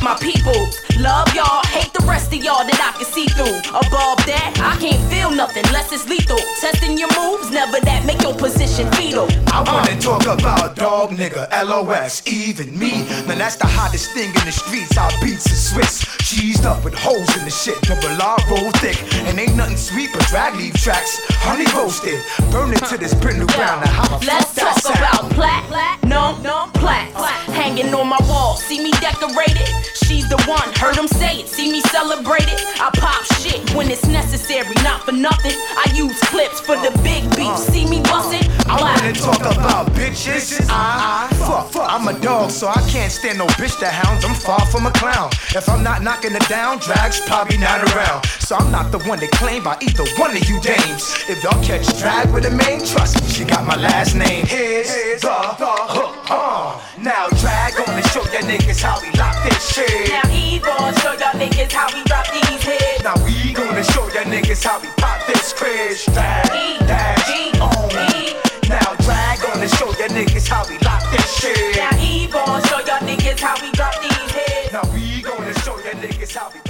my people. Love y'all, hate the rest of y'all that I can see through. Above that, I can't feel nothing unless it's lethal. Testing your moves, never that, make your position fetal. I wanna talk about dog nigga, LOX, even me. Man, that's the hottest thing in the streets. Our beats are Swiss, cheesed up with holes in the shit. Double R roll thick, and ain't nothing sweet but drag leaf tracks. Honey roasted, burn it to this brindle ground. Now how the Let's fuck that talk sound? about plaques hanging on my wall. See me decorated? She's the one. Heard them say it. See me celebrate it? I pop shit when it's necessary, not for nothing. I use clips for the big beef. See me bustin'? I wanna talk about bitches. Fuck, I'm a dog, so I can't stand no bitch that hounds. I'm far from a clown. If I'm not knocking it down, drag's probably not around. So I'm not the one that claimed by either one of you dames. If y'all catch drag with a main, trust me, she got my last name. Here's the hook. Now drag gonna show ya niggas how we lock this shit. Now he gon' show y'all niggas how we drop these hits. Now we gonna show ya niggas how we pop this craze. Drag, Now drag gonna show ya niggas how we lock this shit. Now he gon' show y'all niggas how we drop these hits. Now we gonna show ya niggas how we